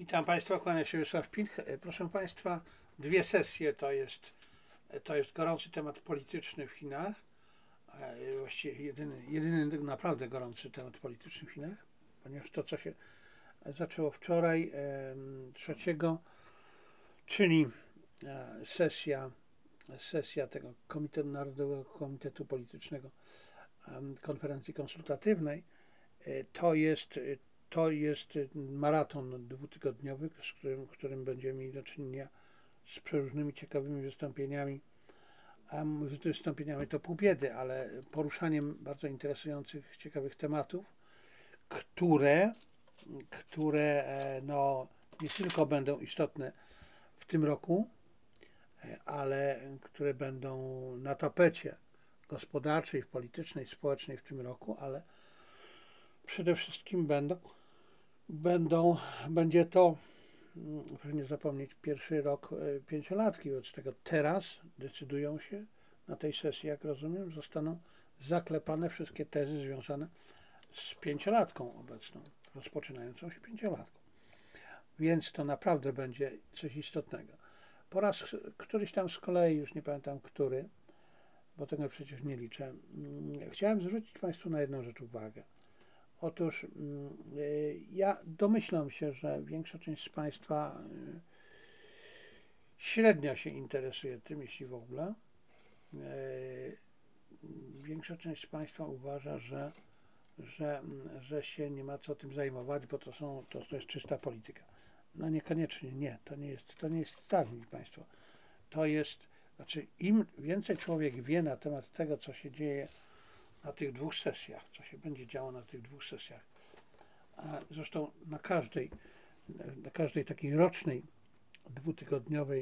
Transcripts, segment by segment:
Witam Państwa, kłania się Wiesław Pilch. Proszę Państwa, dwie sesje to jest gorący temat polityczny w Chinach. Właściwie jedyny naprawdę gorący temat polityczny w Chinach, ponieważ to, co się zaczęło wczoraj, trzeciego, czyli sesja tego Narodowego Komitetu Politycznego Konferencji Konsultatywnej, to jest maraton dwutygodniowy, w którym będziemy mieli do czynienia z przeróżnymi ciekawymi wystąpieniami. A wystąpieniami to pół biedy, ale poruszaniem bardzo interesujących, ciekawych tematów, które no, nie tylko będą istotne w tym roku, ale które będą na tapecie gospodarczej, politycznej, społecznej w tym roku, ale przede wszystkim będzie to, proszę nie zapomnieć, pierwszy rok pięciolatki, wobec tego teraz decydują się na tej sesji, jak rozumiem, zostaną zaklepane wszystkie tezy związane z pięciolatką obecną, rozpoczynającą się pięciolatką. Więc to naprawdę będzie coś istotnego. Po raz któryś tam z kolei, już nie pamiętam który, bo tego przecież nie liczę, chciałem zwrócić Państwu na jedną rzecz uwagę. Otóż ja domyślam się, że większa część z Państwa średnio się interesuje tym, jeśli w ogóle. Większa część z Państwa uważa, że się nie ma co tym zajmować, bo to jest czysta polityka. No niekoniecznie, nie. To nie jest tak, Państwo. Znaczy im więcej człowiek wie na temat tego, co się dzieje na tych dwóch sesjach, co się będzie działo na tych dwóch sesjach, a zresztą na każdej takiej rocznej, dwutygodniowej,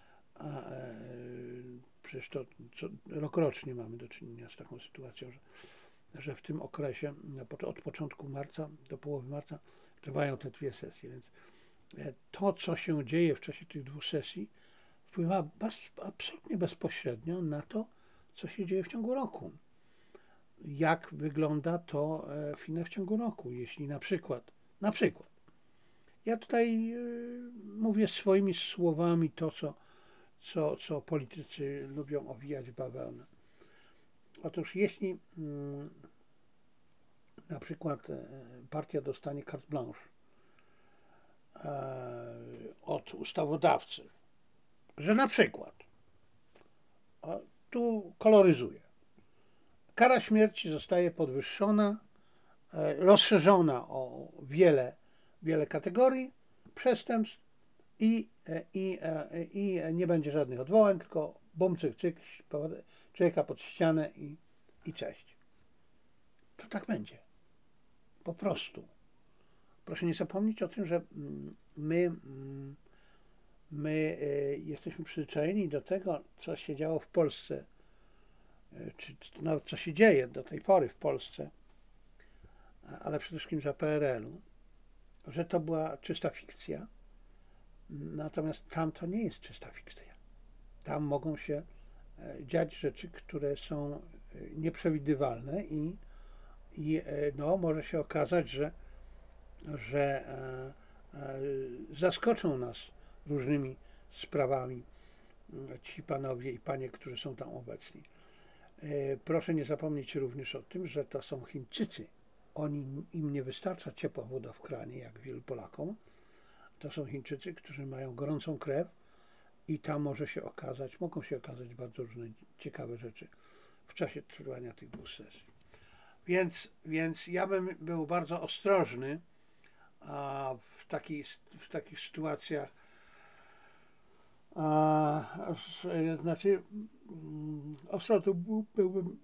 przecież to rokrocznie mamy do czynienia z taką sytuacją, że w tym okresie, od początku marca do połowy marca, trwają te dwie sesje, więc to, co się dzieje w czasie tych dwóch sesji, wpływa absolutnie bezpośrednio na to, co się dzieje w ciągu roku. Jak wygląda to w Chinach w ciągu roku, jeśli na przykład, ja tutaj mówię swoimi słowami to, co politycy lubią owijać w bawełnę. Otóż jeśli na przykład partia dostanie carte blanche od ustawodawcy, że na przykład, tu koloryzuję, kara śmierci zostaje podwyższona, rozszerzona o wiele kategorii przestępstw i nie będzie żadnych odwołań, tylko bum, cyk, cyk, człowieka pod ścianę i cześć. To tak będzie. Po prostu. Proszę nie zapomnieć o tym, że my jesteśmy przyzwyczajeni do tego, co się działo w Polsce, czy nawet co się dzieje do tej pory w Polsce, ale przede wszystkim za PRL-u, że to była czysta fikcja. Natomiast tam to nie jest czysta fikcja. Tam mogą się dziać rzeczy, które są nieprzewidywalne i no, może się okazać, że zaskoczą nas różnymi sprawami ci panowie i panie, którzy są tam obecni. Proszę nie zapomnieć również o tym, że to są Chińczycy. Im nie wystarcza ciepła woda w kranie, jak wielu Polakom. To są Chińczycy, którzy mają gorącą krew i tam mogą się okazać bardzo różne ciekawe rzeczy w czasie trwania tych dwóch sesji. Więc ja bym był bardzo ostrożny w takich sytuacjach, znaczy ostrożny byłbym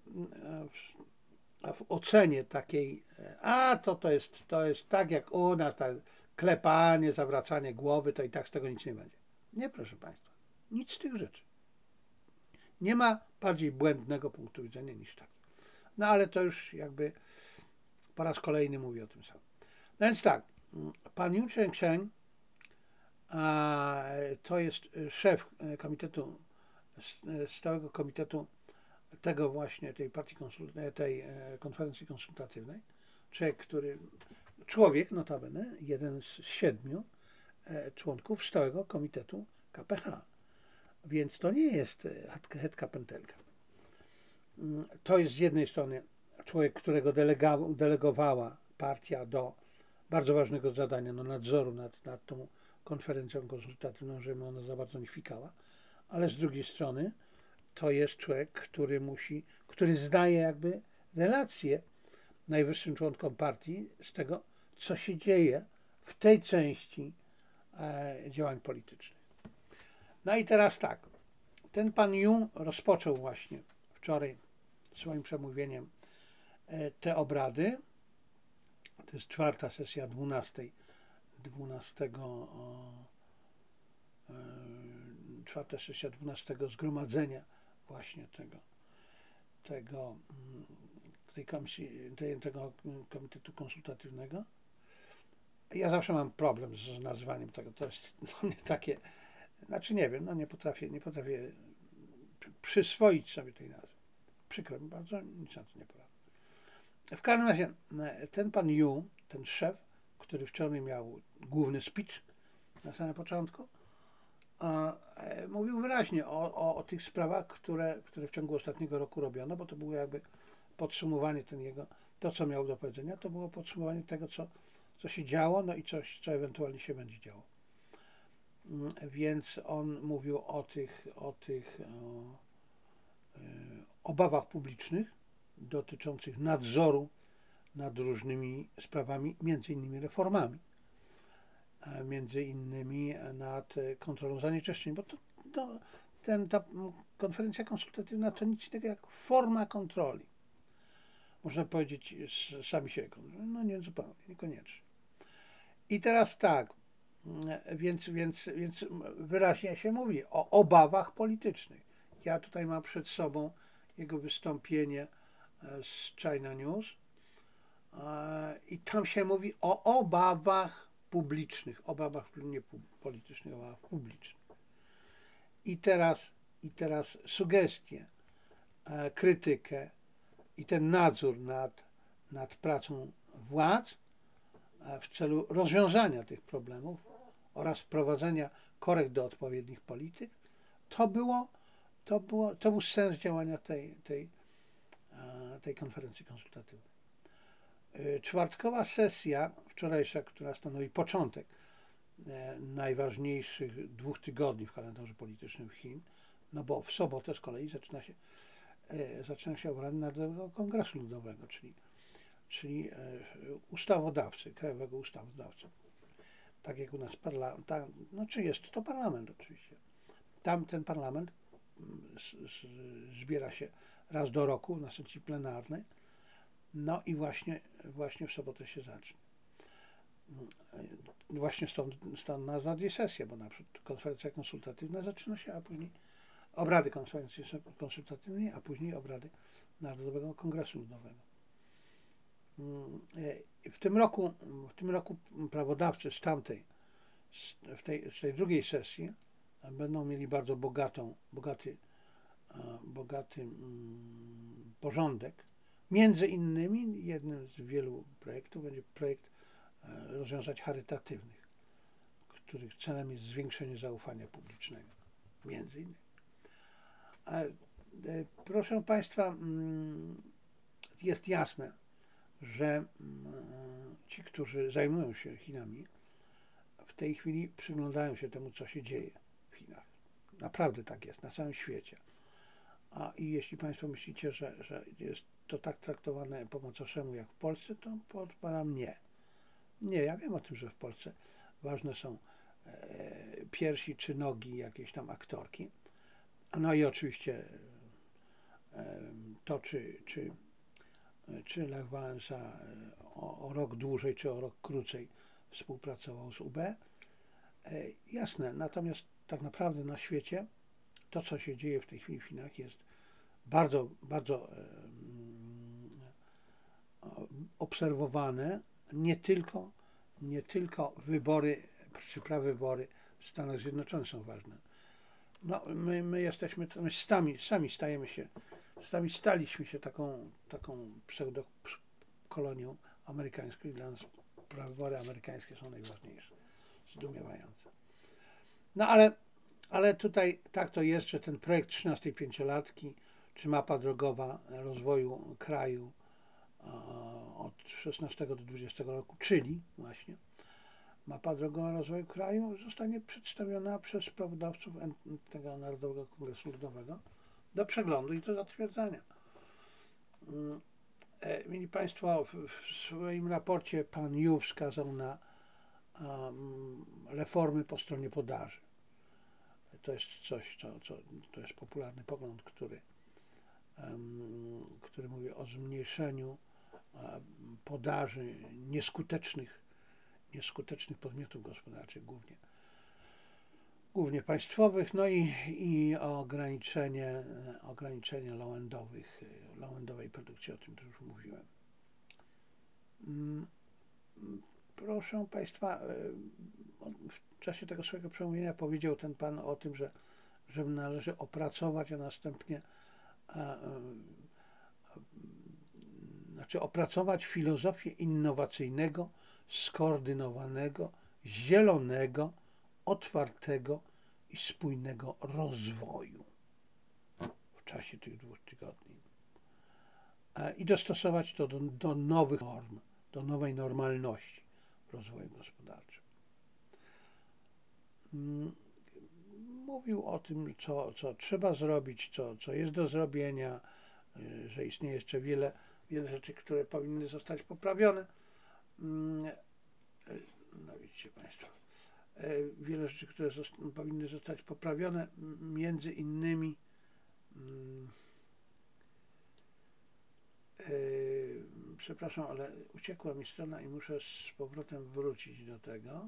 w ocenie takiej, to jest tak jak u nas, tak, klepanie, zawracanie głowy, to i tak z tego nic nie będzie. Nie, proszę Państwa, nic z tych rzeczy. Nie ma bardziej błędnego punktu widzenia niż tak. No ale to już jakby po raz kolejny mówię o tym samym. No więc tak, pan Yun Cheng to jest szef stałego komitetu tego właśnie, tej konferencji konsultatywnej. Człowiek, notabene, jeden z 7, członków Stałego Komitetu KPH. Więc to nie jest hetka pętelka. To jest z jednej strony człowiek, którego delegowała partia do bardzo ważnego zadania, no nadzoru nad tą konferencją konsultatywną, żeby ona za bardzo nie fikała, ale z drugiej strony to jest człowiek, który zdaje jakby relacje najwyższym członkom partii z tego, co się dzieje w tej części działań politycznych. No i teraz tak, ten pan Yu rozpoczął właśnie wczoraj swoim przemówieniem te obrady. To jest czwarta sesja 12 czwarta sesja 12 zgromadzenia właśnie tego komitetu konsultatywnego. Ja zawsze mam problem z nazwaniem tego. To jest dla mnie takie, znaczy nie wiem, no nie potrafię przyswoić sobie tej nazwy. Przykro mi bardzo, nic na to nie poradzę. W każdym razie ten pan Yu, ten szef, który wczoraj miał główny speech na samym początku, mówił wyraźnie o tych sprawach, które w ciągu ostatniego roku robiono, bo to było jakby podsumowanie to co miał do powiedzenia, to było podsumowanie tego, co się działo, no i coś, co ewentualnie się będzie działo. Więc on mówił o tych obawach publicznych dotyczących nadzoru nad różnymi sprawami, między innymi reformami, między innymi nad kontrolą zanieczyszczeń, bo ta konferencja konsultatywna to nic innego jak forma kontroli. Można powiedzieć, sami siebie kontrolują. No nie zupełnie, niekoniecznie. I teraz tak, więc wyraźnie się mówi o obawach politycznych. Ja tutaj mam przed sobą jego wystąpienie z China News i tam się mówi o obawach publicznych, obawach nie politycznych, obawach publicznych. I teraz sugestie, krytykę i ten nadzór nad pracą władz w celu rozwiązania tych problemów oraz wprowadzenia korekt do odpowiednich polityk, to był sens działania tej konferencji konsultatywnej. Czwartkowa sesja wczorajsza, która stanowi początek najważniejszych 2 tygodni w kalendarzu politycznym Chin, no bo w sobotę z kolei zaczyna się obrady Narodowego Kongresu Ludowego, czyli ustawodawcy, krajowego ustawodawcy. Tak jak u nas czy jest to parlament oczywiście. Tam ten parlament zbiera się raz do roku na sesji plenarnej, no i właśnie w sobotę się zacznie. Właśnie stąd nazwa 2 sesje, bo na przykład konferencja konsultatywna zaczyna się, a później obrady konferencji konsultatywnej, a później obrady Narodowego Kongresu Ludowego. W tym roku prawodawcy z tej drugiej sesji będą mieli bardzo bogaty porządek. Między innymi jednym z wielu projektów będzie projekt rozwiązań charytatywnych, których celem jest zwiększenie zaufania publicznego. Między innymi. Proszę Państwa, jest jasne, że ci, którzy zajmują się Chinami, w tej chwili przyglądają się temu, co się dzieje w Chinach. Naprawdę tak jest, na całym świecie. I jeśli Państwo myślicie, że jest to tak traktowane po macoszemu jak w Polsce, to odpowiadam nie. Nie, ja wiem o tym, że w Polsce ważne są piersi czy nogi jakiejś tam aktorki. No i oczywiście to, czy Lech Wałęsa o rok dłużej, czy o rok krócej współpracował z UB. Jasne, natomiast tak naprawdę na świecie to, co się dzieje w tej chwili w Chinach, jest bardzo, bardzo obserwowane. Nie tylko wybory, czy prawybory w Stanach Zjednoczonych są ważne. No, my staliśmy się taką pseudokolonią amerykańską i dla nas prawybory amerykańskie są najważniejsze. Zdumiewające. No ale tutaj tak to jest, że ten projekt 13 pięciolatki, czy mapa drogowa rozwoju kraju od 16 do 20 roku, czyli właśnie mapa drogowa rozwoju kraju zostanie przedstawiona przez sprawozdawców tego Narodowego Kongresu Ludowego do przeglądu i do zatwierdzenia. Mieli Państwo, w swoim raporcie pan Yu wskazał na reformy po stronie podaży. To jest coś, to jest popularny pogląd, który mówi o zmniejszeniu podaży nieskutecznych podmiotów gospodarczych, głównie państwowych, no i ograniczenie low-endowej produkcji, o tym to już mówiłem. Proszę Państwa, w czasie tego swojego przemówienia powiedział ten pan o tym, że należy opracować, a następnie opracować filozofię innowacyjnego, skoordynowanego, zielonego, otwartego i spójnego rozwoju w czasie tych 2 tygodni i dostosować to do nowych norm, do nowej normalności w rozwoju gospodarczym. Mówił o tym, co trzeba zrobić, co jest do zrobienia, że istnieje jeszcze wiele rzeczy, które powinny zostać poprawione. No widzicie Państwo, wiele rzeczy, które powinny zostać poprawione, między innymi przepraszam, ale uciekła mi strona i muszę z powrotem wrócić do tego.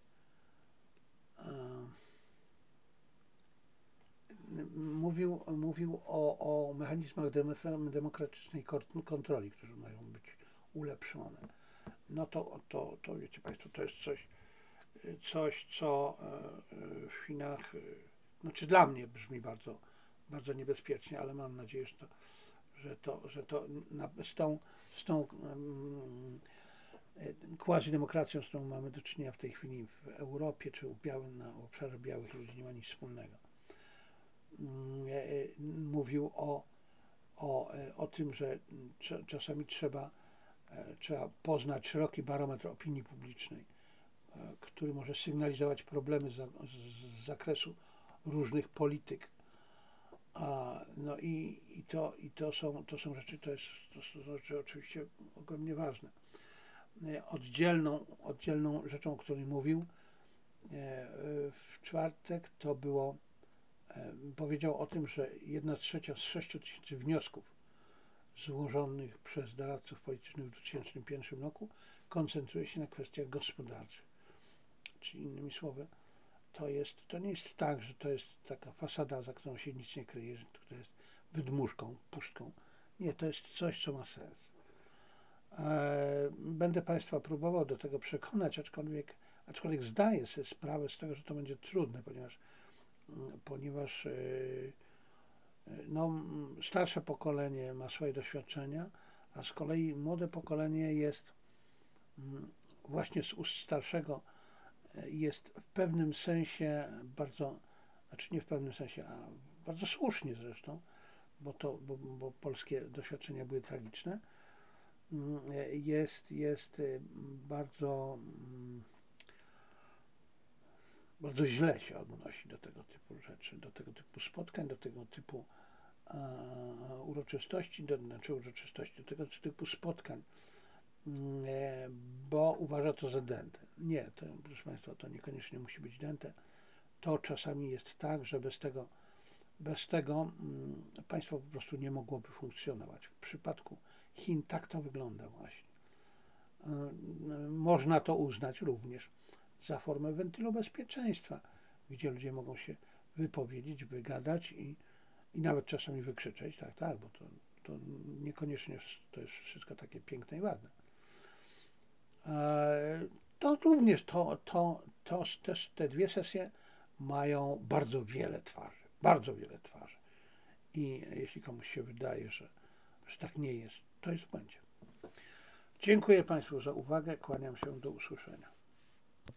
Mówił o mechanizmach demokratycznej kontroli, które mają być ulepszone. No to wiecie Państwo, to jest coś, co w Chinach, znaczy dla mnie brzmi bardzo, bardzo niebezpiecznie, ale mam nadzieję, że to z tą quasi-demokracją, z którą mamy do czynienia w tej chwili w Europie, czy na obszarze białych ludzi, nie ma nic wspólnego. Mówił o tym, że czasami trzeba poznać szeroki barometr opinii publicznej, który może sygnalizować problemy z zakresu różnych polityk. No i to są rzeczy, to są rzeczy oczywiście ogromnie ważne. Oddzielną rzeczą, o której mówił w czwartek, to było, powiedział o tym, że 1/3 z 6 000 wniosków złożonych przez doradców politycznych w 2001 roku koncentruje się na kwestiach gospodarczych. Czyli innymi słowy, to nie jest tak, że to jest taka fasada, za którą się nic nie kryje, że to jest wydmuszką, pustką. Nie, to jest coś, co ma sens. Będę Państwa próbował do tego przekonać, aczkolwiek zdaję sobie sprawę z tego, że to będzie trudne, ponieważ no, starsze pokolenie ma swoje doświadczenia, a z kolei młode pokolenie jest właśnie z ust starszego jest w pewnym sensie bardzo, znaczy nie w pewnym sensie, a bardzo słusznie zresztą, bo polskie doświadczenia były tragiczne, jest bardzo, bardzo źle się odnosi do tego typu rzeczy, do tego typu spotkań, do tego typu uroczystości, do tego typu spotkań, bo uważa to za dętę. Nie, proszę Państwa, to niekoniecznie musi być dęte. To czasami jest tak, że bez tego państwo po prostu nie mogłoby funkcjonować. W przypadku Chin tak to wygląda właśnie. Można to uznać również za formę wentylu bezpieczeństwa, gdzie ludzie mogą się wypowiedzieć, wygadać i nawet czasami wykrzyczeć, tak, bo to niekoniecznie to jest wszystko takie piękne i ładne. To również też te 2 sesje mają bardzo wiele twarzy. I jeśli komuś się wydaje, że tak nie jest, to jest w błędzie. Dziękuję Państwu za uwagę, kłaniam się, do usłyszenia.